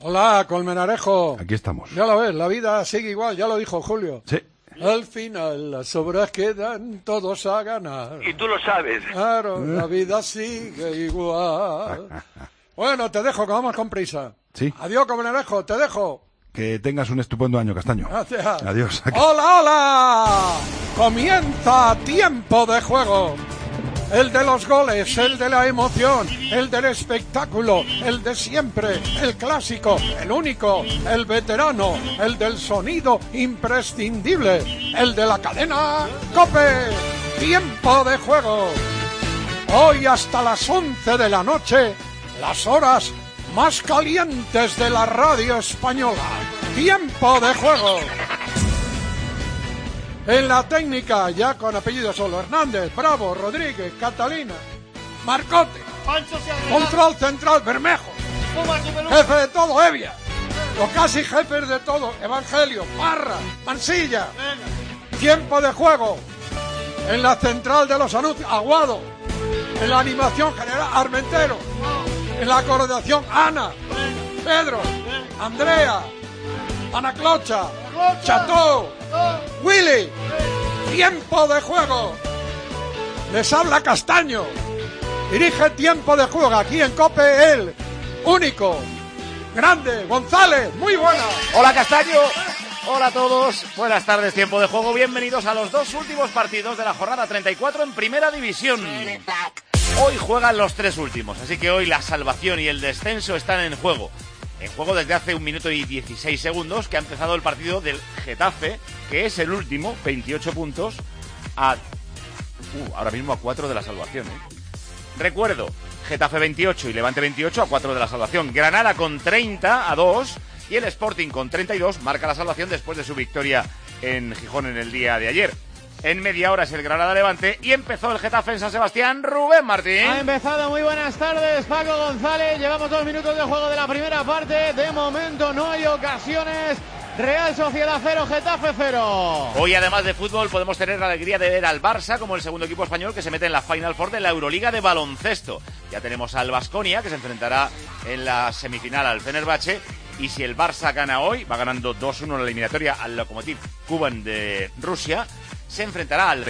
Hola, Colmenarejo. Aquí estamos. Ya lo ves, la vida sigue igual, ya lo dijo Julio. Sí. Al final las obras quedan todos a ganar. Y tú lo sabes. Claro, la vida sigue igual. Bueno, te dejo, que vamos con prisa. Sí. Adiós, Colmenarejo, te dejo. Que tengas un estupendo año, Castaño. Gracias. Adiós. ¡Hola, hola! Comienza Tiempo de Juego. El de los goles, el de la emoción, el del espectáculo, el de siempre, el clásico, el único, el veterano, el del sonido imprescindible, el de la cadena COPE. Tiempo de Juego. Hoy hasta las 11 de la noche, las horas más calientes de la radio española. Tiempo de Juego. En la técnica, ya con apellido solo, Hernández, Bravo, Rodríguez, Catalina, Marcote, control central, Bermejo, jefe de todo, Evia, los casi jefes de todo, Evangelio, Parra, Mansilla. Tiempo de Juego. En la central de los anuncios, Aguado. En la animación general, Armentero. En la coordinación, Ana, Pedro, Andrea, Ana Clocha, Chateau, Willy. Tiempo de Juego. Les habla Castaño. Dirige Tiempo de Juego aquí en COPE, el único, grande, González. Muy buena. Hola, Castaño. Hola a todos. Buenas tardes, Tiempo de Juego. Bienvenidos a los dos últimos partidos de la jornada 34 en Primera División. Hoy juegan los tres últimos, así que hoy la salvación y el descenso están en juego. En juego desde hace 1 minuto y 16 segundos que ha empezado el partido del Getafe, que es el último, 28 puntos, ahora mismo a 4 de la salvación. Recuerdo, Getafe 28 y Levante 28 a 4 de la salvación. Granada con 30 a 2 y el Sporting con 32 marca la salvación después de su victoria en Gijón en el día de ayer. En media hora es el Granada-Levante y empezó el Getafe en San Sebastián. Rubén Martín. Ha empezado. Muy buenas tardes, Paco González. Llevamos 2 minutos de juego de la primera parte. De momento no hay ocasiones. Real Sociedad 0, Getafe 0. Hoy, además de fútbol, podemos tener la alegría de ver al Barça como el segundo equipo español que se mete en la Final Four de la Euroliga de baloncesto. Ya tenemos al Baskonia, que se enfrentará en la semifinal al Fenerbahce. Y si el Barça gana hoy, va ganando 2-1 en la eliminatoria al Lokomotiv Kuban de Rusia, se enfrentará al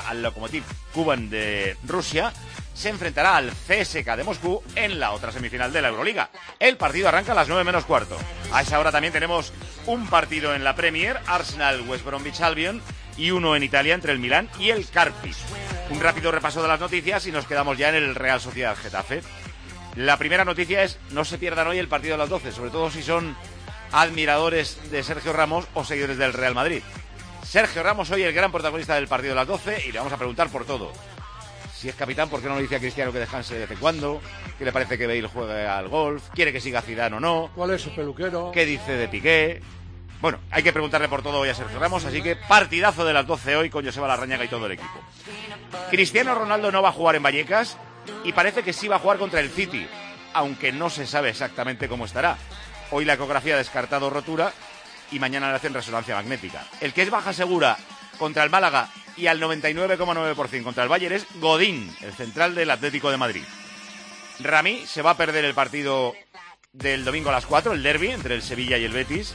CSKA de Moscú en la otra semifinal de la Euroliga. El partido arranca a las 9 menos cuarto. A esa hora también tenemos un partido en la Premier, Arsenal-West Bromwich Albion, y uno en Italia entre el Milán y el Carpi. Un rápido repaso de las noticias y nos quedamos ya en el Real Sociedad Getafe. La primera noticia es: no se pierdan hoy el partido a las 12, sobre todo si son admiradores de Sergio Ramos o seguidores del Real Madrid. Sergio Ramos hoy el gran protagonista del partido de las 12 y le vamos a preguntar por todo. Si es capitán, ¿por qué no le dice a Cristiano que descanse de vez en cuando? ¿Qué le parece que Bale juegue al golf? ¿Quiere que siga Zidane o no? ¿Cuál es su peluquero? ¿Qué dice de Piqué? Bueno, hay que preguntarle por todo hoy a Sergio Ramos, así que partidazo de las 12 hoy con Joseba Larrañaga y todo el equipo. Cristiano Ronaldo no va a jugar en Vallecas y parece que sí va a jugar contra el City, aunque no se sabe exactamente cómo estará. Hoy la ecografía ha descartado rotura y mañana le hacen resonancia magnética. El que es baja segura contra el Málaga y al 99,9% contra el Bayern es Godín, el central del Atlético de Madrid. Rami se va a perder el partido del domingo a las 4, el derbi entre el Sevilla y el Betis.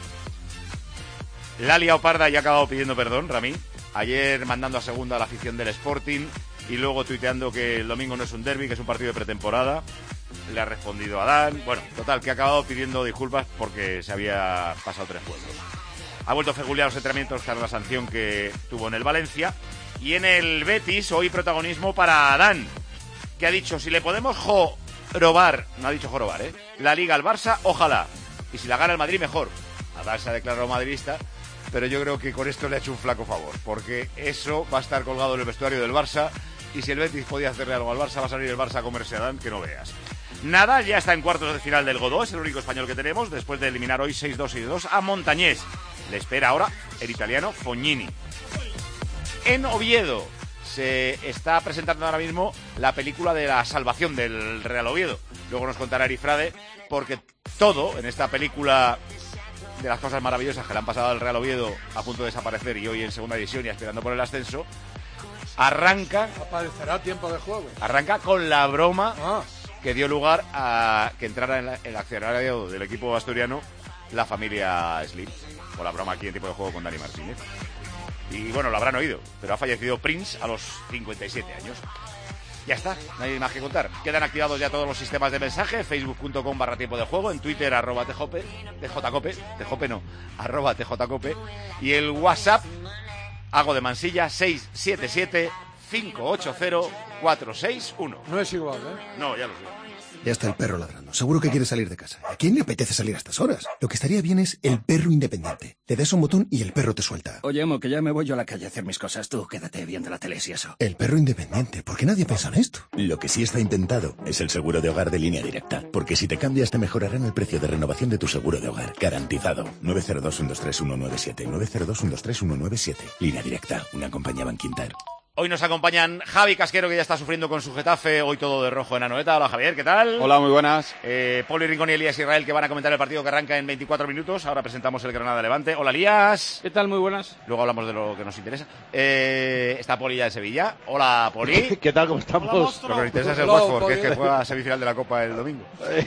Lalia Oparda ya ha acabado pidiendo perdón, Rami. Ayer mandando a segunda a la afición del Sporting y luego tuiteando que el domingo no es un derbi, que es un partido de pretemporada. Le ha respondido a Dan. Bueno, total, que ha acabado pidiendo disculpas porque se había pasado 3 juegos. Ha vuelto Fegulia a los entrenamientos tras la sanción que tuvo en el Valencia. Y en el Betis, hoy protagonismo para Dan, que ha dicho: si le podemos jorobar, no ha dicho jorobar, la Liga al Barça, ojalá. Y si la gana el Madrid, mejor. Adán se ha declarado madridista, pero yo creo que con esto le ha hecho un flaco favor, porque eso va a estar colgado en el vestuario del Barça. Y si el Betis podía hacerle algo al Barça, va a salir el Barça a comerse a Dan, que no veas. Nada, ya está en cuartos de final del Godó, es el único español que tenemos, después de eliminar hoy 6-2 a Montañés. Le espera ahora el italiano Fognini. En Oviedo se está presentando ahora mismo la película de la salvación del Real Oviedo. Luego nos contará Erifrade, porque todo en esta película de las cosas maravillosas que le han pasado al Real Oviedo a punto de desaparecer y hoy en segunda división y aspirando por el ascenso, aparecerá Tiempo de Juego. Arranca con la broma que dio lugar a que entrara en el accionariado del equipo asturiano la familia Slim, por la broma aquí en Tiempo de Juego con Dani Martínez. Y bueno, lo habrán oído, pero ha fallecido Prince a los 57 años. Ya está, no hay más que contar. Quedan activados ya todos los sistemas de mensaje, facebook.com/tiempo de juego, en Twitter @tjcope, @tjcope, y el WhatsApp, hago de Mansilla, 677-580-461. No es igual, ¿eh? No, ya lo sé. Ya está el perro ladrando. Seguro que quiere salir de casa. ¿A quién le apetece salir a estas horas? Lo que estaría bien es el perro independiente. Le das un botón y el perro te suelta. Oye, Emo, que ya me voy yo a la calle a hacer mis cosas. Tú quédate viendo la tele y eso. El perro independiente. ¿Por qué nadie piensa en esto? Lo que sí está intentado es el seguro de hogar de Línea Directa. Porque si te cambias te mejorarán el precio de renovación de tu seguro de hogar. Garantizado. 902-123-197. 902-123-197. Línea Directa. Una compañía Banquinter. Hoy nos acompañan Javi Casquero, que ya está sufriendo con su Getafe, hoy todo de rojo en Anoeta. Hola Javier, ¿qué tal? Hola, muy buenas. Poli Rincón y Elías Israel, que van a comentar el partido que arranca en 24 minutos. Ahora presentamos el Granada-Levante. Hola Elías. ¿Qué tal? Muy buenas. Luego hablamos de lo que nos interesa. Está Poli ya de Sevilla. Hola Poli. ¿Qué tal? ¿Cómo estamos? Lo que nos interesa es el Watford, que es que juega semifinal de la Copa el domingo.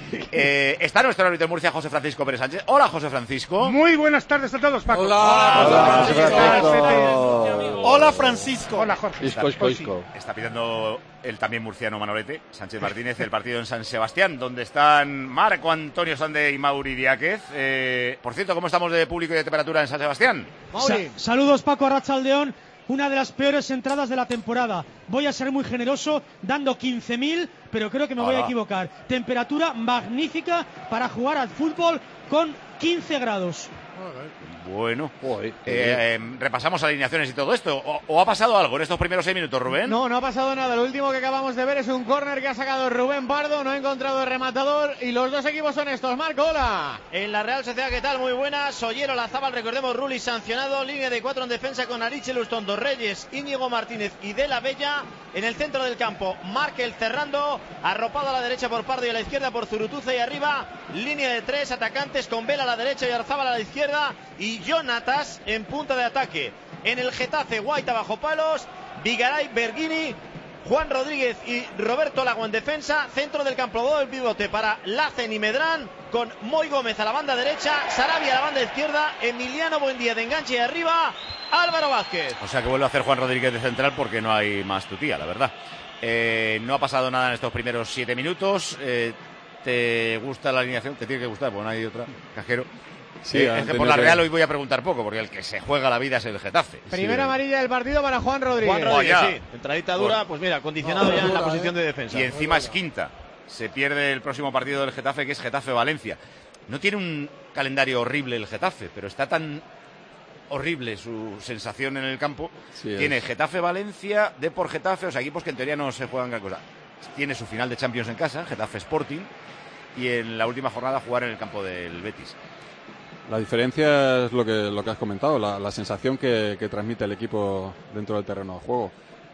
Está nuestro árbitro de Murcia, José Francisco Pérez Sánchez. Hola José Francisco. Muy buenas tardes a todos, Paco. Hola Francisco. Hola Francisco. Hola Jorge. Isco. Está pidiendo el también murciano Manolete, Sánchez Martínez, el partido en San Sebastián, donde están Marco Antonio Sande y Mauri Diáquez. Por cierto, ¿cómo estamos de público y de temperatura en San Sebastián? Saludos, Paco, Arratsaldeón. Una de las peores entradas de la temporada. Voy a ser muy generoso, dando 15.000, pero creo que me voy a equivocar. Temperatura magnífica para jugar al fútbol con 15 grados. Bueno, repasamos alineaciones y todo esto. ¿O ha pasado algo en estos primeros 6 minutos, Rubén? No ha pasado nada. Lo último que acabamos de ver es un córner que ha sacado Rubén Pardo. No ha encontrado el rematador y los dos equipos son estos. Marco, hola. En la Real Sociedad, ¿qué tal? Muy buenas. Sollero, Lazábal, recordemos, Rulli sancionado. Línea de 4 en defensa con Arichel Tondo, Reyes, Íñigo Martínez y De la Bella. En el centro del campo, Markel cerrando. Arropado a la derecha por Pardo y a la izquierda por Zurutuza. Y arriba, línea de 3 atacantes con Vela a la derecha y Arzábal a la izquierda. Y Jonatas en punta de ataque. En el Getafe, Guaita bajo palos, Vigaray, Berghini, Juan Rodríguez y Roberto Lago en defensa. Centro del campo, todo el pivote para Lacen y Medrán, con Moy Gómez a la banda derecha, Sarabia a la banda izquierda, Emiliano Buendía de enganche y arriba, Álvaro Vázquez. O sea que vuelve a hacer Juan Rodríguez de central porque no hay más tutía, la verdad. No ha pasado nada en estos primeros 7 minutos. ¿Te gusta la alineación? Te tiene que gustar, porque no hay otra. Cajero. Sí, es que por la Real hoy voy a preguntar poco, porque el que se juega la vida es el Getafe. Primera amarilla del partido para Juan Rodríguez. Juan Rodríguez, sí. Entradita dura, pues mira, condicionado ya en la posición de defensa. Y encima es quinta. Se pierde el próximo partido del Getafe, que es Getafe-Valencia. No tiene un calendario horrible el Getafe, pero está tan horrible su sensación en el campo. Sí, tiene Getafe-Valencia, Depor-Getafe, o sea, equipos que en teoría no se juegan gran cosa. Tiene su final de Champions en casa, Getafe Sporting, y en la última jornada jugar en el campo del Betis. La diferencia es lo que has comentado, la sensación que transmite el equipo dentro del terreno de juego.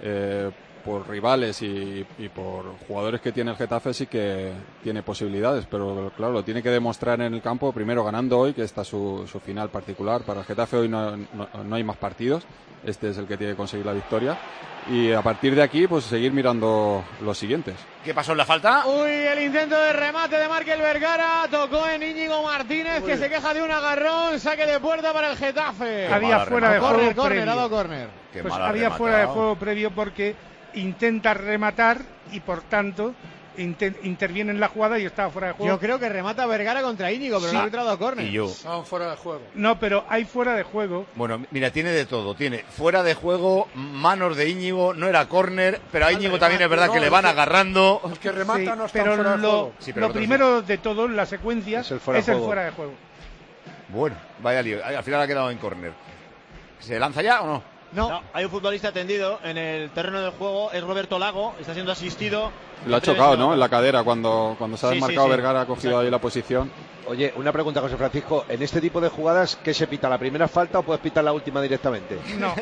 Por rivales y por jugadores que tiene el Getafe sí que tiene posibilidades, pero claro, lo tiene que demostrar en el campo, primero ganando hoy, que está su final particular. Para el Getafe hoy no hay más partidos, este es el que tiene que conseguir la victoria. Y a partir de aquí, pues seguir mirando los siguientes. ¿Qué pasó en la falta? Uy, el intento de remate de Markel Vergara. Tocó en Íñigo Martínez, que se queja de un agarrón. Saque de puerta para el Getafe. Había fuera de juego córner, ha dado córner. Pues había fuera de juego previo porque intenta rematar y por tanto interviene en la jugada y estaba fuera de juego. Yo creo que remata Vergara contra Íñigo, pero no ha entrado a córner. Y yo. Estaban fuera de juego. No, pero hay fuera de juego. Bueno, mira, tiene de todo. Tiene fuera de juego, manos de Íñigo, no era córner, pero a Íñigo también es verdad que le van agarrando. El que remata no está pero fuera de juego. Lo primero de todo en la secuencia es el fuera de juego. Bueno, vaya lío. Al final ha quedado en córner. ¿Se lanza ya o no? No, hay un futbolista tendido en el terreno del juego, es Roberto Lago, está siendo asistido. Lo ha chocado, ¿no? En la cadera, cuando se ha desmarcado Vergara, ha cogido ahí la posición. Oye, una pregunta, José Francisco. ¿En este tipo de jugadas qué se pita? ¿La primera falta o puedes pitar la última directamente? No.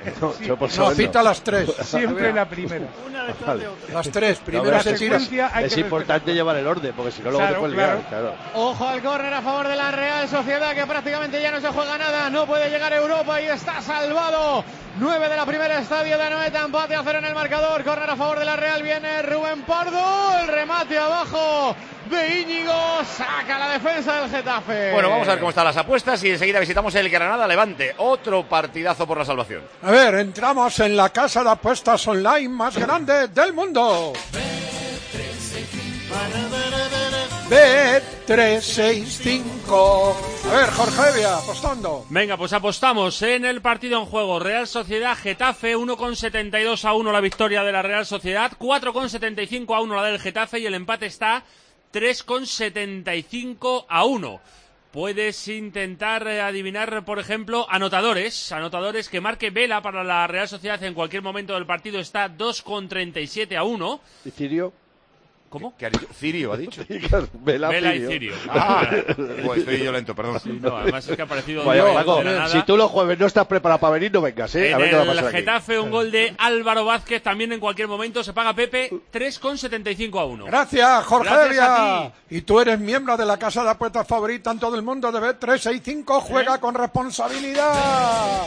No, pita las 3. Siempre la primera. Una detrás de otra. Las 3, primera se tira. Es importante llevar el orden, porque si no luego te puedes liar. Claro. Ojo al córner a favor de la Real. Real Sociedad, que prácticamente ya no se juega nada, no puede llegar a Europa y está salvado. 9 de la primera, estadio de Anoeta, empate a 0 en el marcador. Córner a favor de la Real, viene Rubén Pardo, el remate abajo de Íñigo, saca la defensa del Getafe. Bueno, vamos a ver cómo están las apuestas y enseguida visitamos el Granada Levante, otro partidazo por la salvación. A ver, entramos en la casa de apuestas online más grande del mundo. Bet365. A ver, Jorge Evia, apostando. Venga, pues apostamos en el partido en juego. Real Sociedad Getafe, 1,72-1 la victoria de la Real Sociedad, 4,75-1 la del Getafe y el empate está 3,75-1. Puedes intentar adivinar, por ejemplo, anotadores que marque Vela para la Real Sociedad en cualquier momento del partido, está 2,37-1. ¿Y Cirio? ¿Cómo? ¿Qué ha dicho? Cirio ha dicho. Vela y Cirio. Pues estoy yo lento, perdón. Sí, no, además es que ha aparecido si tú los jueves no estás preparado para venir, no vengas, ¿eh? En a ver qué va a pasar el Getafe, un gol de Álvaro Vázquez, también en cualquier momento se paga Pepe, 3,75-1. Gracias, Jorge Gracias Evia. a ti. Y tú eres miembro de la casa de apuestas favorita en todo el mundo de Bet365. Juega con responsabilidad.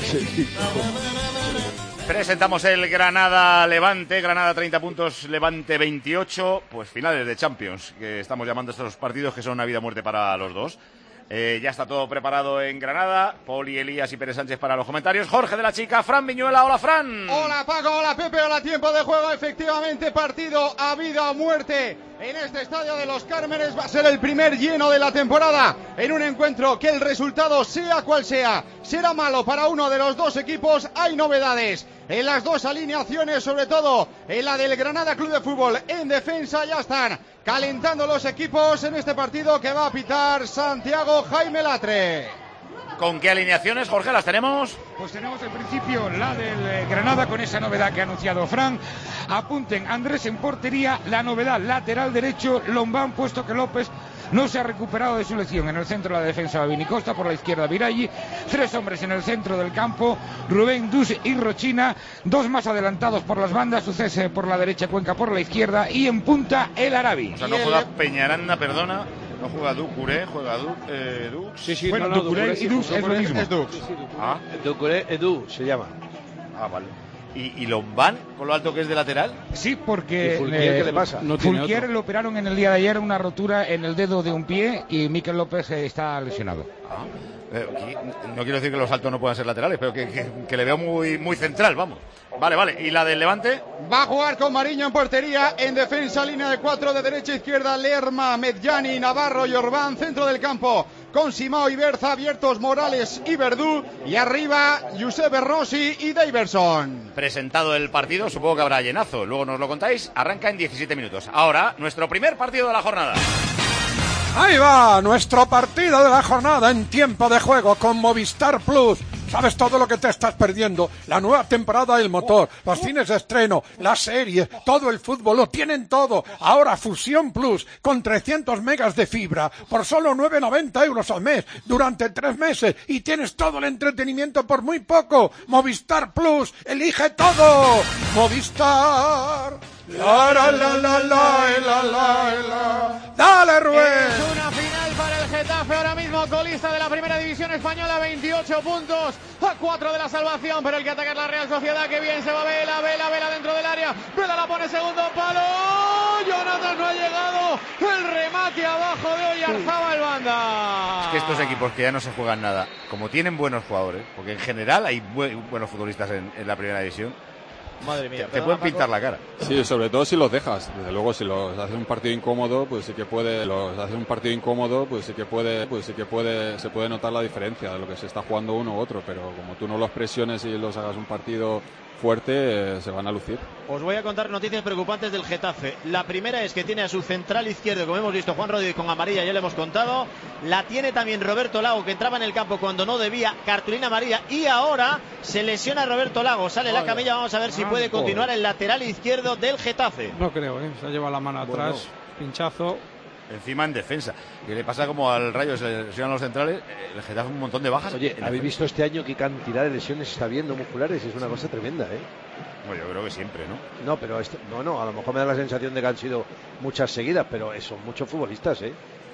Presentamos el Granada Levante, Granada 30 puntos, Levante 28, pues finales de Champions, que estamos llamando a estos partidos que son una vida o muerte para los dos. Ya está todo preparado en Granada, Poli, Elías y Pérez Sánchez para los comentarios, Jorge de la Chica, Fran Viñuela, hola Fran. Hola Paco, hola Pepe, hola tiempo de juego, efectivamente partido a vida o muerte. En este estadio de los Cármenes va a ser el primer lleno de la temporada en un encuentro que el resultado sea cual sea, será malo para uno de los dos equipos. Hay novedades en las dos alineaciones, sobre todo en la del Granada Club de Fútbol. En defensa ya están calentando los equipos en este partido que va a pitar Santiago Jaime Latre. ¿Con qué alineaciones, Jorge, las tenemos? Pues tenemos en principio la del Granada con esa novedad que ha anunciado Fran. Apunten, Andrés en portería, la novedad lateral derecho, Lombán, puesto que López no se ha recuperado de su lesión. En el centro de la defensa Vini Costa, por la izquierda Viraghi, 3 hombres en el centro del campo, Rubén, Dus y Rochina, 2 más adelantados por las bandas, Sucese por la derecha, Cuenca por la izquierda y en punta el Arabi. O sea, no juega Peñaranda, perdona. No juega Ducuré, juega Dux. Sí, bueno, Ducuré y Dux es lo mismo. Es Dux. Ah. Ducuré Edu se llama. Ah, vale. ¿Y Lombán, con lo alto que es de lateral? Sí, porque ¿Fulquier qué le pasa? Fulquier lo operaron en el día de ayer, una rotura en el dedo de un pie y Mikel López está lesionado. No quiero decir que los altos no puedan ser laterales, pero que le veo muy central, vamos. Vale. ¿Y la del Levante? Va a jugar con Mariño en portería, en defensa línea de 4 de derecha a izquierda, Lerma, Medjani, Navarro y Orbán, centro del campo con Simao y Berza, abiertos Morales y Verdú, y arriba Giuseppe Rossi y Daverson. Presentado el partido, supongo que habrá llenazo, luego nos lo contáis, arranca en 17 minutos. Ahora, nuestro primer partido de la jornada. Ahí va, nuestro partido de la jornada en tiempo de juego con Movistar Plus. Sabes todo lo que te estás perdiendo. La nueva temporada del motor, los cines de estreno, las series, todo el fútbol, lo tienen todo. Ahora Fusión Plus con 300 megas de fibra por solo 9,90 euros al mes durante 3 meses y tienes todo el entretenimiento por muy poco. Movistar Plus, elige todo. Movistar. Dale, Rubén. Es una final para el Getafe, ahora mismo colista de la primera división española, 28 puntos a 4 de la salvación, pero el que ataca es la Real Sociedad. Que bien se va Vela dentro del área, Vela la pone segundo palo, Jonathan no ha llegado, el remate abajo de Oyarzábal banda. Es que estos equipos que ya no se juegan nada, como tienen buenos jugadores, porque en general hay buenos futbolistas en la primera división, madre mía, te pueden pintar la cara. Sí, sobre todo si los dejas. Desde luego, si los haces un partido incómodo, pues sí que puede. Se puede notar la diferencia de lo que se está jugando uno u otro. Pero como tú no los presiones y los hagas un partido fuerte, se van a lucir. Os voy a contar noticias preocupantes del Getafe. La primera es que tiene a su central izquierdo, como hemos visto, Juan Rodríguez con amarilla, ya le hemos contado. La tiene también Roberto Lago, que entraba en el campo cuando no debía, cartulina amarilla, y ahora se lesiona Roberto Lago, sale la camilla, vamos a ver si puede continuar el lateral izquierdo del Getafe. No creo, se ha llevado la mano atrás, pinchazo. Encima en defensa, que le pasa como al Rayo, se lesionan los centrales, el Getafe un montón de bajas. Oye, ¿habéis visto este año qué cantidad de lesiones está viendo musculares? Es una cosa tremenda, Bueno, yo creo que siempre, ¿no? No, pero a lo mejor me da la sensación de que han sido muchas seguidas, pero son muchos futbolistas,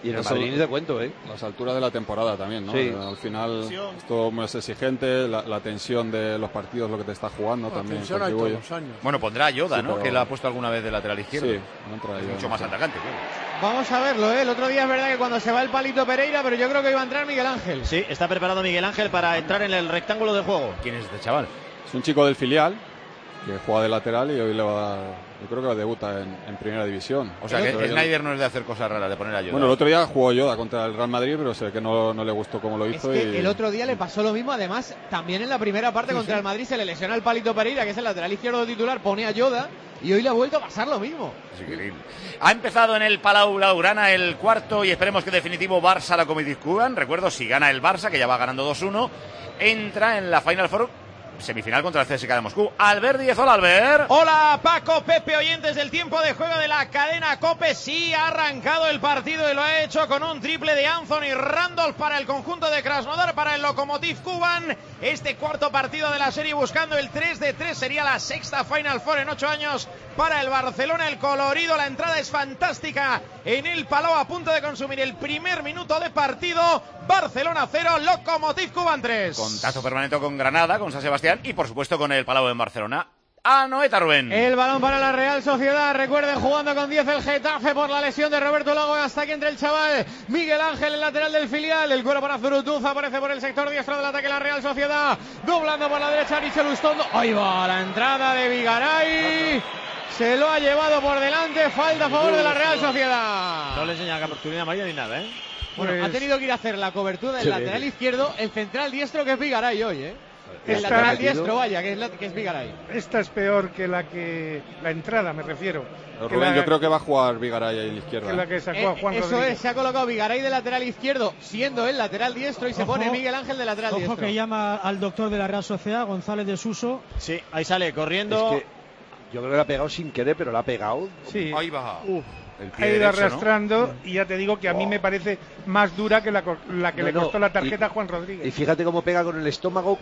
Y en el Madrid ni te cuento, Las alturas de la temporada también, ¿no? Sí. Al final, esto es exigente, la tensión de los partidos, lo que te está jugando también contribuye. Bueno, pondrá a Yoda, Sí, ¿no? pero- Que la ha puesto alguna vez de lateral izquierdo. Sí, entra Es Yoda, mucho más sí. atacante, claro. Vamos a verlo, ¿eh? El otro día es verdad que cuando se va el palito Pereira, pero yo creo que iba a entrar Miguel Ángel. Sí, está preparado Miguel Ángel para entrar en el rectángulo de juego. ¿Quién es este chaval? Es un chico del filial que juega de lateral y hoy le va a dar, yo creo que debuta en primera división. O sea, que Snyder no es de hacer cosas raras, de poner a Yoda. Bueno, el otro día jugó Yoda contra el Real Madrid, pero sé que no le gustó cómo lo Es hizo. que y... el otro día le pasó lo mismo, además, también en la primera parte contra el Madrid se le lesiona el palito Pereira, que es el lateral izquierdo titular, pone a Yoda, y hoy le ha vuelto a pasar lo mismo. Es increíble. Ha empezado en el Palau Blaugrana el cuarto y esperemos que definitivo Barça la Comedy Cuban. Recuerdo, si gana el Barça, que ya va ganando 2-1, entra en la Final Four semifinal contra el CSKA de Moscú. Albert Díez, hola Albert. Hola Paco, Pepe, oyentes del tiempo de juego de la cadena COPE. Sí, ha arrancado el partido y lo ha hecho con un triple de Anthony Randolph para el conjunto de Krasnodar, para el Lokomotiv Kuban. Este cuarto partido de la serie buscando el 3-3, sería la sexta Final Four en 8 años para el Barcelona. El colorido, la entrada es fantástica en el Palau, a punto de consumir el primer minuto de partido. Barcelona 0, Lokomotiv Kuban 3. Contacto permanente con Granada, con San Sebastián y por supuesto con el Palau en Barcelona. Anoeta, Rubén. El balón para la Real Sociedad. Recuerden, jugando con 10 el Getafe por la lesión de Roberto Lago. Hasta que entre el chaval Miguel Ángel, el lateral del filial. El cuero para Zurutuz. Aparece por el sector diestro del ataque la Real Sociedad. Doblando por la derecha Michel Ustondo. Ahí va la entrada de Vigaray. Se lo ha llevado por delante. Falta a favor de la Real Sociedad. No le enseña cartulina amarilla ni nada, ¿eh? Bueno, ha tenido que ir a hacer la cobertura del lateral izquierdo. El central diestro, que es Vigaray hoy, ¿eh? El Está lateral metido. diestro, vaya, que es Vigaray. Esta es peor que la entrada, me refiero. Que Rubén, la- yo creo que va a jugar Vigaray ahí en la izquierda. que la que sacó a Juan Eso Rodríguez. es, se ha colocado Vigaray de lateral izquierdo, siendo el lateral diestro, y se Ojo. pone Miguel Ángel de lateral Ojo diestro. que llama al doctor de la Real Sociedad, González de Suso. Sí, ahí sale corriendo. Es que yo creo que la ha pegado sin querer, pero la ha pegado. Sí. Ahí va. El Ha pie ido derecho, ¿no? arrastrando y ya te digo que a mí me parece más dura que la que No, le no, costó la tarjeta y- a Juan Rodríguez. Y fíjate cómo pega con el estómago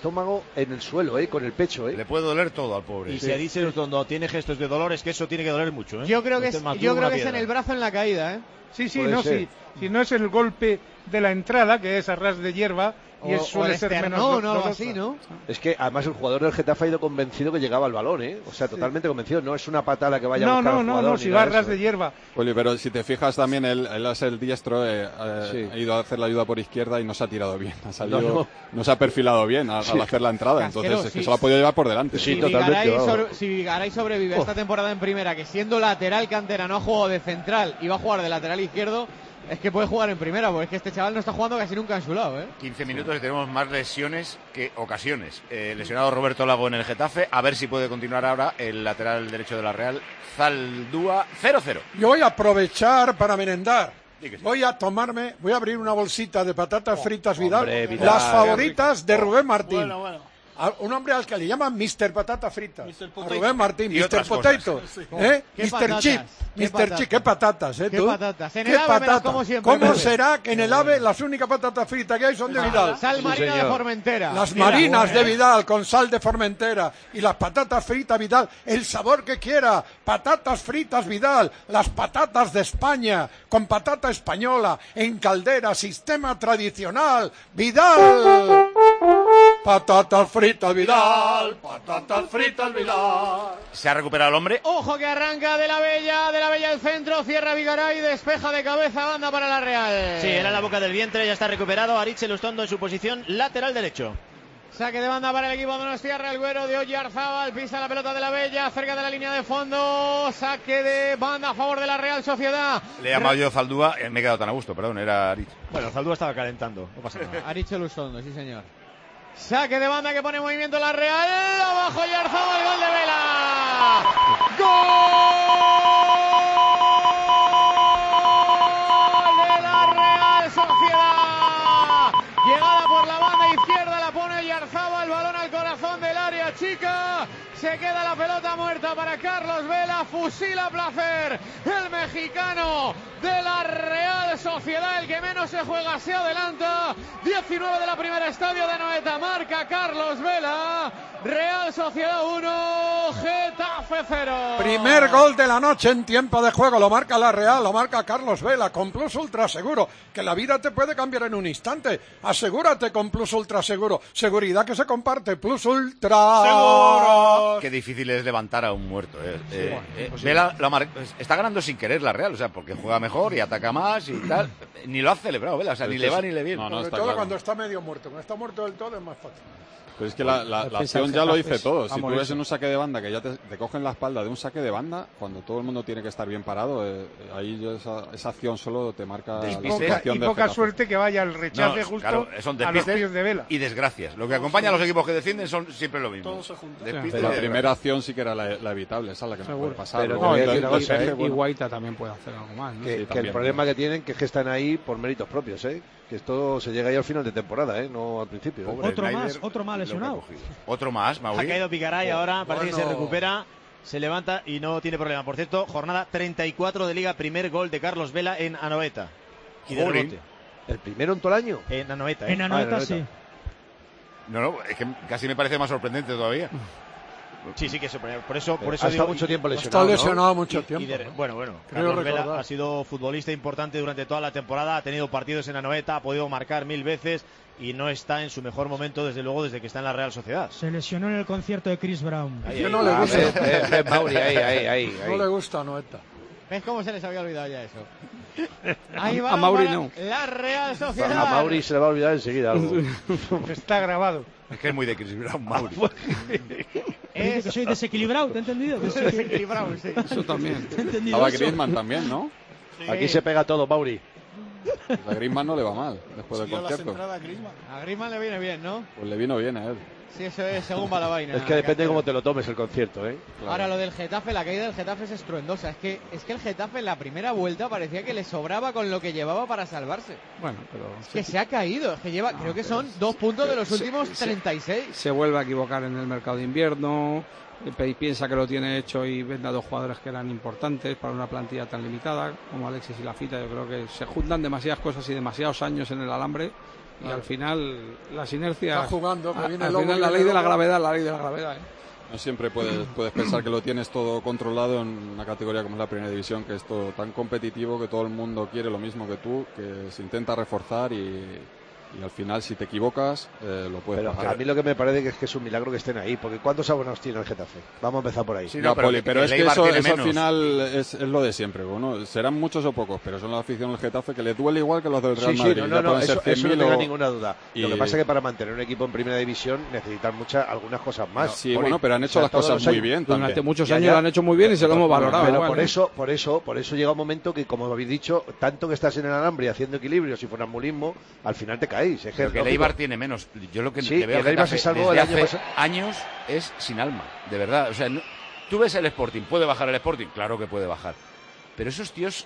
en el suelo, con el pecho, Le puede doler todo al pobre. Y si dice cuando tiene gestos de dolor, es que eso tiene que doler mucho, ¿eh? Yo creo que Este es, más duro yo creo una que es en piedra. el brazo en la caída, ¿eh? Sí, sí, Puede no, ser. sí. Si no es el golpe de la entrada, que es a ras de hierba, y O- es, o suele el ser menos esternón o algo dolorosa. así, ¿no? Es que además el jugador del Getafe ha ido convencido que llegaba al balón, O sea, totalmente convencido. No es una patada que vaya a No, buscar no, al no, jugador no, ni si nada va a de ras eso. de hierba. Oli, pero si te fijas también, él es el diestro, Sí. ha ido a hacer la ayuda por izquierda y no se ha tirado bien. Ha salido, No, no se ha perfilado bien al hacer la entrada. Casquero, Entonces, es que sí. se lo ha podido llevar por delante. Sí, Si totalmente, Vigaray, vamos. si Vigaray sobrevive esta temporada en primera, que siendo lateral cantera no ha jugado de central y va a jugar de lateral izquierdo, es que puede jugar en primera, porque es que este chaval no está jugando casi nunca en su lado, ¿eh? 15 minutos y tenemos más lesiones que ocasiones. Lesionado Roberto Lago en el Getafe. A ver si puede continuar ahora el lateral derecho de la Real. Zaldúa 0-0. Yo voy a aprovechar para merendar. Sí que sí. Voy a abrir una bolsita de patatas fritas Vidal, hombre, Vidal, las qué favoritas de Rubén Martín. Bueno. Un hombre al que le llaman Mr. Patata Fritas. Mr. A Potato. Rubén Martín, Y Mr. otras Potato. cosas. ¿Qué Mr. patatas? Chip. ¿Qué Mr. patatas? Chip. ¿Qué patatas, ¿Qué tú? patatas? En ¿Qué el AVE me las patata? como siempre, ¿Cómo Pepe. será que en el AVE las únicas patatas fritas que hay son de Vidal? Sal marina de señor. Formentera. Las Mira, marinas bueno, de Vidal con sal de Formentera y las patatas fritas Vidal, el sabor que quiera. Patatas fritas Vidal, las patatas de España con patata española en caldera, sistema tradicional. Vidal. Patatas fritas Vidal, patatas fritas Vidal. Se ha recuperado el hombre. Ojo que arranca de la Bella el centro, cierra Vigaray, despeja de cabeza, banda para la Real. Sí, era la boca del vientre, ya está recuperado. Ariche Lustondo en su posición lateral derecho. Saque de banda para el equipo de Donostiarra, el güero de Oyarzábal, pisa la pelota de la Bella, cerca de la línea de fondo, saque de banda a favor de la Real Sociedad. Le he llamado yo Zaldúa, me he quedado tan a gusto, perdón, era Arich. Bueno, Zaldúa estaba calentando, no pasa nada. Ariche Lustondo, sí señor. Saque de banda que pone en movimiento la Real, abajo Oyarzábal, gol de Vela. ¡Gol de la Real Sociedad! Llegada por la banda izquierda, la pone Oyarzábal, balón al corazón del área chica. Se queda la pelota muerta para Carlos Vela, fusila a placer el mexicano. de la Real Sociedad. El que menos se juega se adelanta. 19 de la primera, estadio de Anoeta. Marca Carlos Vela. Real Sociedad 1, Getafe 0. Primer gol de la noche en tiempo de juego. Lo marca la Real, lo marca Carlos Vela con Plus Ultra Seguro. Que la vida te puede cambiar en un instante. Asegúrate con Plus Ultra Seguro. Seguridad que se comparte. Plus Ultra Seguro. Qué difícil es levantar a un muerto. Vela está ganando sin querer la Real, o sea, porque juega mejor y ataca más y tal. Ni lo ha celebrado Vela, o sea, ni le va ni le viene. Sobre todo cuando está medio muerto. Cuando está muerto del todo es más fácil. Pero es que la acción ya lo dice todo. Si tú ves en un saque de banda que ya te cogen la espalda de un saque de banda, cuando todo el mundo tiene que estar bien parado, ahí esa acción solo te marca la situación de poca suerte que vaya el rechace justo son a los pies de Vela. Y desgracias. Lo que acompaña a los equipos que defienden son siempre lo mismo. Todos se juntan. La primera acción sí que era la evitable, esa es la que no puede pasar. Pero y Guaita también puede hacer algo más, ¿no? Que el problema que tienen que es que están ahí por méritos propios, que esto se llega ahí al final de temporada, no al principio. Otro más lesionado. Otro más, Mauri. Ha caído Picaray ahora, parece que se recupera, se levanta y no tiene problema. Por cierto, jornada 34 de Liga, primer gol de Carlos Vela en Anoeta. Y de rebote. ¿El primero en todo el año? En Anoeta. En Anoeta, sí. No, es que casi me parece más sorprendente todavía. Sí, que por eso ha estado mucho tiempo lesionado. Está lesionado mucho tiempo. Bueno, Carlos Vela ha sido futbolista importante durante toda la temporada, ha tenido partidos en Anoeta, ha podido marcar 1000 veces y no está en su mejor momento, desde luego, desde que está en la Real Sociedad. Se lesionó en el concierto de Chris Brown. No le gusta. Mauri, ahí. No le gusta a Noeta. ¿Ves cómo se les había olvidado ya eso? Ahí va a Mauri no. La Real Sociedad. A Mauri se le va a olvidar enseguida algo. Está grabado. Es que es muy de Chris Brown, Mauri. Que soy desequilibrado, ¿te he entendido? Desequilibrado, sí. Eso también. Estaba Griezmann también, ¿no? Sí. Aquí se pega todo, Mauri. A Griezmann no le va mal después del concierto. A Griezmann le viene bien, ¿no? Pues le vino bien a él. Sí, eso es según va la vaina. Es que depende cómo te lo tomes el concierto, Claro. Ahora, lo del Getafe, la caída del Getafe es estruendosa. Es que el Getafe en la primera vuelta parecía que le sobraba con lo que llevaba para salvarse. Bueno, pero... Es que se ha caído. Es que lleva, creo que son 2 puntos de los últimos 36. Se vuelve a equivocar en el mercado de invierno. Piensa que lo tiene hecho y vende a 2 jugadores que eran importantes para una plantilla tan limitada como Alexis y Lafita. Yo creo que se juntan demasiadas cosas y demasiados años en el alambre. Y al final las inercias. Está jugando, que viene al final la ley de la gravedad, No siempre puedes pensar que lo tienes todo controlado en una categoría como es la primera división, que es todo tan competitivo, que todo el mundo quiere lo mismo que tú, que se intenta reforzar y al final, si te equivocas, lo puedes pagar. A mí lo que me parece que es un milagro que estén ahí, porque ¿cuántos abonados tiene el Getafe? Vamos a empezar por ahí. Sí, no, Poli, pero es que eso al final es lo de siempre. Bueno, serán muchos o pocos, pero son la afición del Getafe que les duele igual que los del Real Madrid. Eso no tengo ninguna duda. Lo que pasa es que para mantener un equipo en primera división necesitan algunas cosas más. Sí, Poli, pero han hecho las cosas muy bien. Durante muchos años lo han hecho muy bien y se lo hemos valorado. Pero por eso llega un momento que, como habéis dicho, tanto que estás en el alambre haciendo equilibrios y funambulismo, al final te caís. Es que tiene menos. Yo lo que le veo al Getafe desde hace años es sin alma, de verdad. O sea, tú ves el Sporting, ¿puede bajar el Sporting? Claro que puede bajar. Pero esos tíos,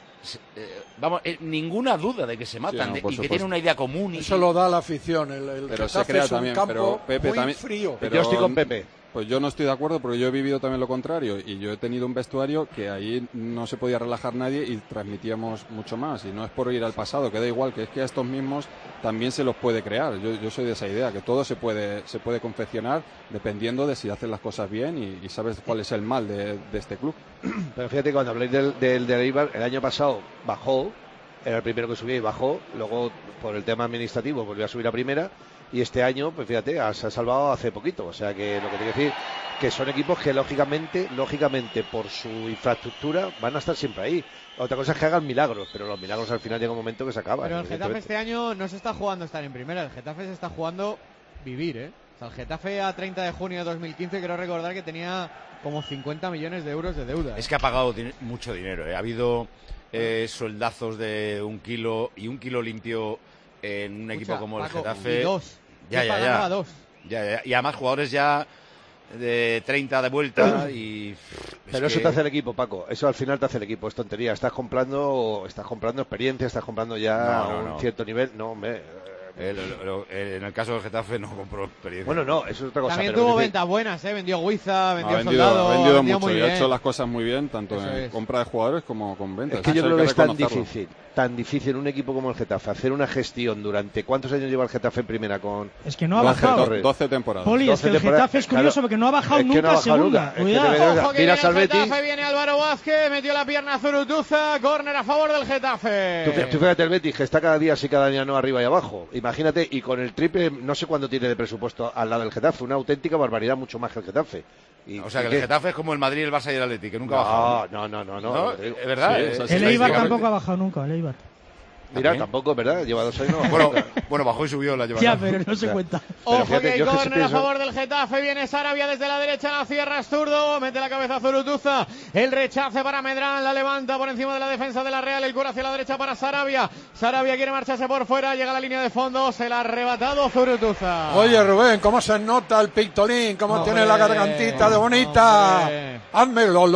ninguna duda de que se matan y que tienen una idea común. Eso lo da la afición. El pero Getafe se crea es un también, campo Pepe muy también, frío. Yo estoy con Pepe. Pues yo no estoy de acuerdo porque yo he vivido también lo contrario y yo he tenido un vestuario que ahí no se podía relajar nadie y transmitíamos mucho más, y no es por ir al pasado, que da igual, que es que a estos mismos también se los puede crear. Yo soy de esa idea, que todo se puede confeccionar dependiendo de si haces las cosas bien y sabes cuál es el mal de este club. Pero fíjate, cuando habléis del Eibar, el año pasado bajó, era el primero que subía y bajó, luego por el tema administrativo volvió a subir a primera. Y este año, pues fíjate, se ha salvado hace poquito. O sea que lo que tengo que decir, que son equipos que lógicamente, por su infraestructura, van a estar siempre ahí. Otra cosa es que hagan milagros, pero los milagros al final llega un momento que se acaban. Pero el Getafe este año no se está jugando estar en primera, el Getafe se está jugando vivir, O sea, el Getafe a 30 de junio de 2015, quiero recordar que tenía como 50 millones de euros de deuda. Es que ha pagado mucho dinero, Ha habido sueldazos de 1 kilo y 1 kilo limpio en un equipo como el Getafe. Y 2. Ya. 2. Ya. Y además jugadores ya de 30 de vuelta y... Pero eso te hace el equipo, Paco. Eso al final te hace el equipo. Es tontería. Estás comprando experiencia, estás comprando ya un cierto nivel. No, hombre... En el caso del Getafe no compró experiencia. Bueno, no, eso es otra cosa. También pero tuvo dice- ventas buenas, vendió Guiza, vendió Ha Soldado, vendido vendió mucho muy y bien. ha hecho las cosas muy bien, tanto Eso en es. compra de jugadores como con ventas. Es que yo Eso creo hay que es tan reconocerlo. difícil en un equipo como el Getafe hacer una gestión durante ¿cuántos años lleva el Getafe en primera con? Es que no ha bajado. 12 temporadas. Poli, es que el Getafe es curioso porque no ha bajado Es que no nunca ha a bajado segunda. nunca. Es que Cuidado. de verdad, Ojo que mira viene el Salvetti. Getafe, viene Álvaro Vázquez, metió la pierna a Zurutuza, córner a favor del Getafe. Tú fíjate el Betis, que está cada día sí, cada día no, arriba y abajo. Imagínate, y con el triple, no sé cuánto tiene de presupuesto al lado del Getafe, una auténtica barbaridad, mucho más que el Getafe. O sea, que el Getafe es como el Madrid, el Barça y el Atleti, que nunca ha No, bajado. no. ¿Es verdad? El Eibar tampoco ha bajado nunca, el Eibar. Mira, tampoco, ¿verdad? Lleva 2 años. Bueno, bajó y subió la lleva. Ya, pero no se cuenta. Ojo fíjate, que hay yo es que córner sí a pienso- favor del Getafe, viene Sarabia desde la derecha, la cierra zurdo, mete la cabeza a Zurutuza, el rechace para Medrán, la levanta por encima de la defensa de la Real, el cura hacia la derecha para Sarabia, Sarabia quiere marcharse por fuera, llega a la línea de fondo, se la ha arrebatado Zurutuza. Oye, Rubén, ¿cómo se nota el pictolín? ¿Cómo tiene la gargantita de bonita? Hazme lo.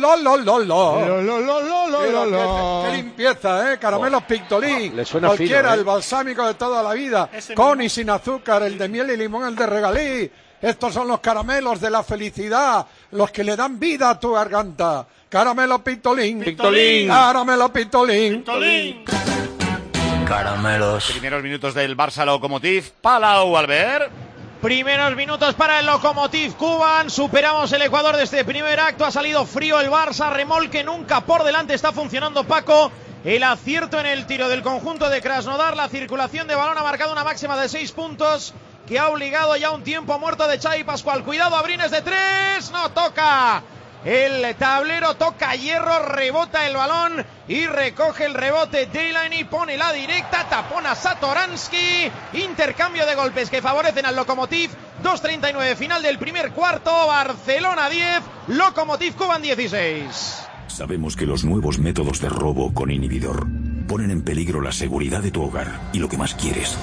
Qué limpieza, Caramelos pictolín. Le suena Cualquiera, fino, el balsámico de toda la vida. Con y sin azúcar, el de miel y limón, el de regalí. Estos son los caramelos de la felicidad, los que le dan vida a tu garganta. Caramelo pictolín. Pictolín. Caramelo pictolín. Caramelos. Primeros minutos del Barça Lokomotiv. Palau, Albert. Primeros minutos para el Lokomotiv Kuban. Superamos el Ecuador de este primer acto. Ha salido frío el Barça. Remolque nunca por delante. Está funcionando Paco. El acierto en el tiro del conjunto de Krasnodar. La circulación de balón ha marcado una máxima de 6 puntos. Que ha obligado ya un tiempo muerto de Xavi Pascual. Cuidado, Abrines de 3. No toca. El tablero toca hierro, rebota el balón y recoge el rebote Delaney, pone la directa, tapona Satoransky, intercambio de golpes que favorecen al Lokomotiv. 2:39 final del primer cuarto, Barcelona 10, Lokomotiv Kuban 16. Sabemos que los nuevos métodos de robo con inhibidor ponen en peligro la seguridad de tu hogar y lo que más quieres.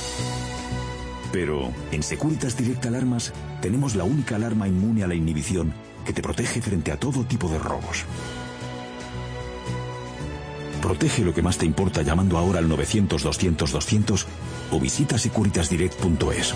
Pero en Securitas Direct Alarmas tenemos la única alarma inmune a la inhibición que te protege frente a todo tipo de robos. Protege lo que más te importa llamando ahora al 900-200-200 o visita securitasdirect.es.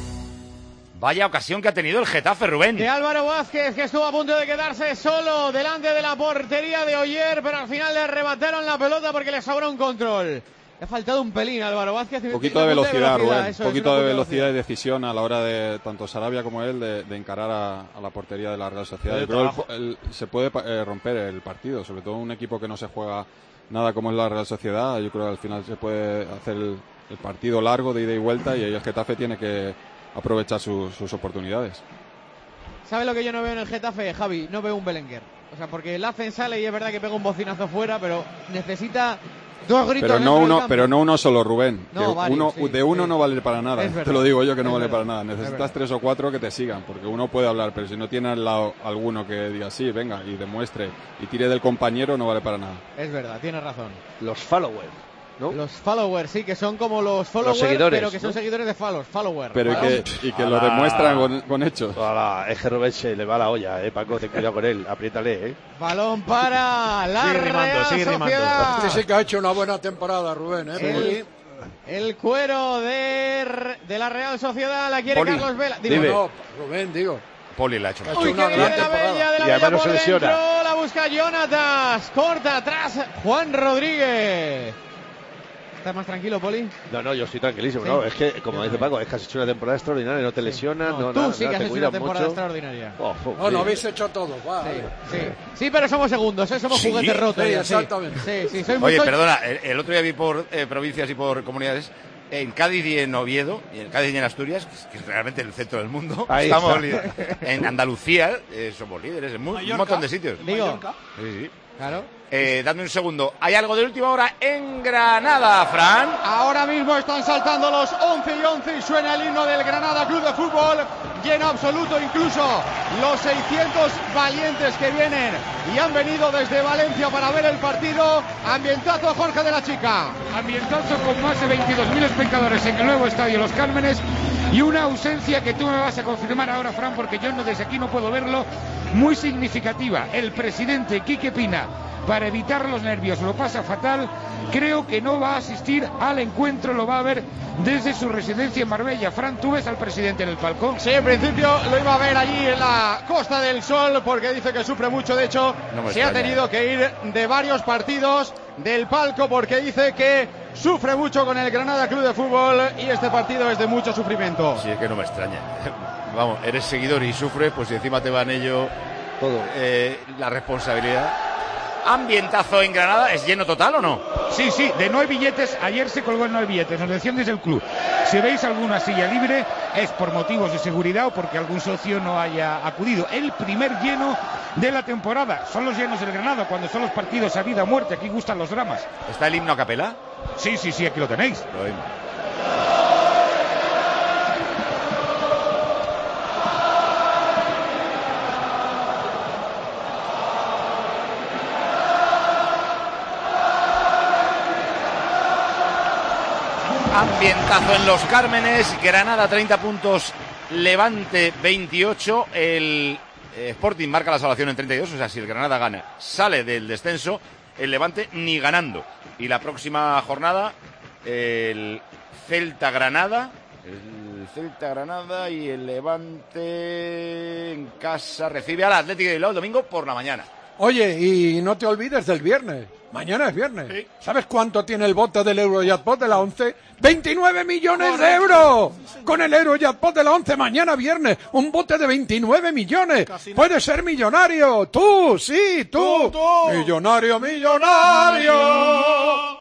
Vaya ocasión que ha tenido el Getafe, Rubén. De Álvaro Vázquez, que estuvo a punto de quedarse solo delante de la portería de Oyer, pero al final le arrebataron la pelota porque le sobró un control. Le ha faltado un pelín a Álvaro Vázquez. Un poquito de velocidad, Rubén. Eso Un es, poquito una de punta velocidad y decisión a la hora de, tanto Sarabia como él, de encarar a la portería de la Real Sociedad. Yo creo que se puede romper el partido, sobre todo un equipo que no se juega nada como es la Real Sociedad. Yo creo que al final se puede hacer el partido largo de ida y vuelta y ahí el Getafe tiene que aprovechar sus oportunidades. ¿Sabes lo que yo no veo en el Getafe, Javi? No veo un Belenguer. O sea, porque el Afen sale y es verdad que pega un bocinazo fuera, pero necesita dos gritos Pero no uno solo, Rubén. No, que varios, uno no vale para nada. Es verdad. Te lo digo yo que no Es vale verdad. para nada. Necesitas 3 o 4 que te sigan, porque uno puede hablar, pero si no tiene al lado alguno que diga sí, venga, y demuestre y tire del compañero, no vale para nada. Es verdad, tienes razón. Los followers, ¿no? Los followers, sí, que son como los followers, seguidores, pero que son ¿no? seguidores de followers. Pero y que lo demuestran con hechos. Es que Rubén se le va la olla, Paco, ten cuidado con él, apriétale, Balón para la Real Sociedad. Este sí que ha hecho una buena temporada, Rubén, El cuero de la Real Sociedad la quiere Poli, Carlos Vela. dime. No, Rubén, digo. Poli la ha hecho. Uy, que viene de la Bella además no se por lesiona. dentro, la busca Jonatas, corta atrás Juan Rodríguez. ¿Estás más tranquilo, Poli? No, yo estoy tranquilísimo, Sí. ¿no? Es que, como dice Paco, es que has hecho una temporada extraordinaria, no te lesionas, Tú nada, sí que nada, has te hecho una cuidas temporada mucho. extraordinaria. No, lo habéis hecho todo. Sí, pero somos segundos, somos ¿Sí? juguetes rotos. Sí, ya, exactamente. Sí, soy Oye, muy perdona, el otro día vi por provincias y por comunidades, en Cádiz y en Oviedo, y en Cádiz y en Asturias, que es realmente el centro del mundo, Ahí estamos está. en Andalucía, somos líderes en un montón de sitios. Digo, Sí. claro. Dame un segundo. Hay algo de última hora en Granada, Fran. Ahora mismo están saltando los 11 y 11 y suena el himno del Granada Club de Fútbol. Lleno absoluto, incluso los 600 valientes que vienen y han venido desde Valencia para ver el partido. Ambientazo, Jorge de la Chica. Ambientazo con más de 22.000 espectadores en el nuevo estadio Los Cármenes y una ausencia que tú me vas a confirmar ahora, Fran, porque yo desde aquí no puedo verlo, muy significativa. El presidente Quique Pina para evitar los nervios. Lo pasa fatal. Creo que no va a asistir al encuentro, lo va a ver desde su residencia en Marbella. Fran, ¿tú ves al presidente en el palco? Sí, en principio lo iba a ver allí en la Costa del Sol, porque dice que sufre mucho. De hecho, se ha tenido que ir de varios partidos del palco porque dice que sufre mucho con el Granada Club de Fútbol y este partido es de mucho sufrimiento. Sí, es que no me extraña. Vamos, eres seguidor y sufres, pues si encima te va en ello todo, la responsabilidad. Ambientazo en Granada, ¿es lleno total o no? Sí, de no hay billetes, ayer se colgó el no hay billetes, nos decían desde el club. Si veis alguna silla libre es por motivos de seguridad o porque algún socio no haya acudido. El primer lleno de la temporada, son los llenos del Granada, cuando son los partidos a vida o muerte, aquí gustan los dramas. ¿Está el himno a capela? Sí, aquí lo tenéis. Ambientazo en Los Cármenes, Granada 30 puntos, Levante 28, el Sporting marca la salvación en 32, o sea, si el Granada gana, sale del descenso, el Levante ni ganando. Y la próxima jornada, el Celta Granada y el Levante en casa recibe al Atlético de Bilbao el domingo por la mañana. Oye, y no te olvides del viernes. Mañana es viernes. Sí. ¿Sabes cuánto tiene el bote del Eurojackpot de la 11? ¡29 millones de euros! Con el Eurojackpot de la 11 mañana viernes. Un bote de 29 millones. Puedes ser millonario. Tú, sí, tú. Millonario.